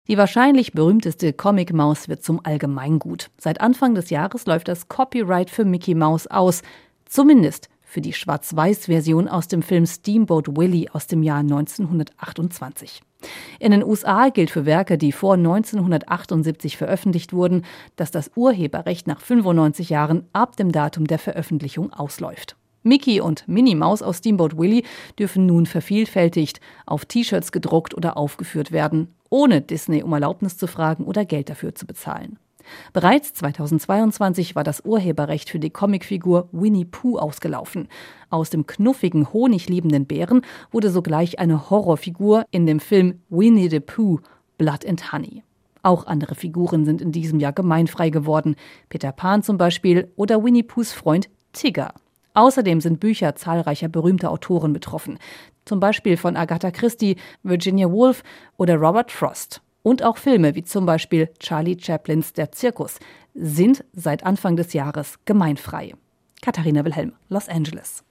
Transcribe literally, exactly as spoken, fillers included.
Die wahrscheinlich berühmteste Comic-Maus wird zum Allgemeingut. Seit Anfang des Jahres läuft das Copyright für Mickey Mouse aus. Zumindest für die Schwarz-Weiß-Version aus dem Film Steamboat Willie aus dem Jahr neunzehnhundertachtundzwanzig. In den U S A gilt für Werke, die vor neunzehnhundertachtundsiebzig veröffentlicht wurden, dass das Urheberrecht nach fünfundneunzig Jahren ab dem Datum der Veröffentlichung ausläuft. Mickey und Minnie Maus aus Steamboat Willie dürfen nun vervielfältigt auf T-Shirts gedruckt oder aufgeführt werden, ohne Disney um Erlaubnis zu fragen oder Geld dafür zu bezahlen. Bereits zweitausendzweiundzwanzig war das Urheberrecht für die Comicfigur Winnie Pooh ausgelaufen. Aus dem knuffigen, honigliebenden Bären wurde sogleich eine Horrorfigur in dem Film Winnie the Pooh – Blood and Honey. Auch andere Figuren sind in diesem Jahr gemeinfrei geworden. Peter Pan zum Beispiel oder Winnie Poohs Freund Tigger. Außerdem sind Bücher zahlreicher berühmter Autoren betroffen. Zum Beispiel von Agatha Christie, Virginia Woolf oder Robert Frost. Und auch Filme wie zum Beispiel Charlie Chaplins Der Zirkus sind seit Anfang des Jahres gemeinfrei. Katharina Wilhelm, Los Angeles.